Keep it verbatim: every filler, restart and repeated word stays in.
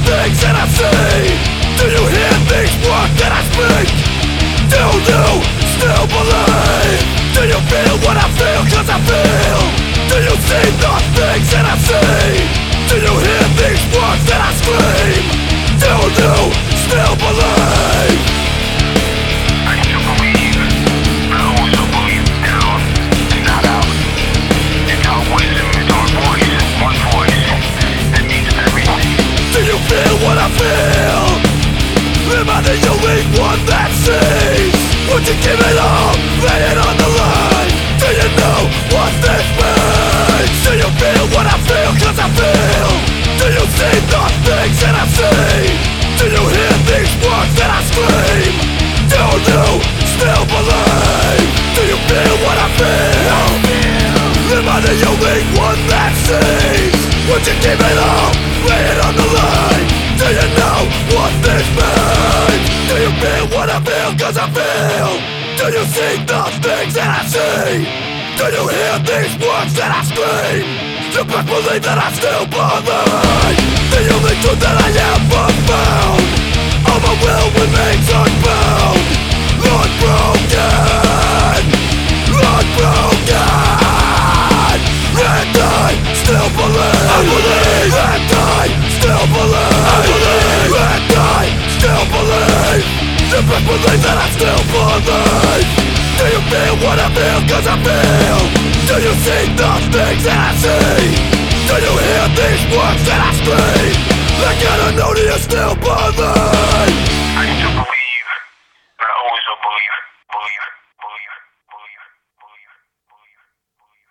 things that I see? Do you hear these words that I speak? Do you still believe? Do you feel what I feel? Cause I feel. Do you see the things that I see? Do you hear these words that I scream? Do you still believe? I still believe, but I also believe down and not out. It's our wisdom, it's our voice, one voice that means everything. Do you feel what I feel? Am I the only one that sees? Would you give it all, lay it on the line? Do you know what this means? Do you feel what I feel? Cause I feel. Do you see the things that I see? Do you hear these words that I scream? Do you still believe? Do you feel what I feel? Am I the only one that sees? Would you give it all, lay it on the line? Do you know what this means? Do you feel what I feel? Cause I feel. Do you see the things that I see? Do you hear these words that I scream? You best believe that I still believe. The only truth that I ever found, all my will remains unbound. Unbroken, unbroken. And I still believe. I believe. And I still believe. I believe. And I still believe. You best believe that I still believe. Do you feel what I feel? Cause I feel. Do you see the things that I see? Do you hear these words that I scream? I gotta know, do you still believe? I still believe, but I always will believe